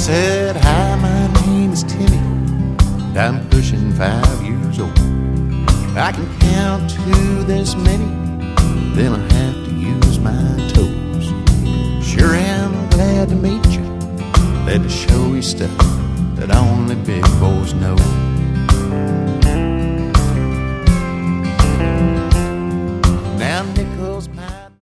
said, hi, my name is Timmy, and I'm pushing 5 years old. I can count to this many, then I have to use my toes. Sure am glad to meet you, glad to show you stuff that only big boys know.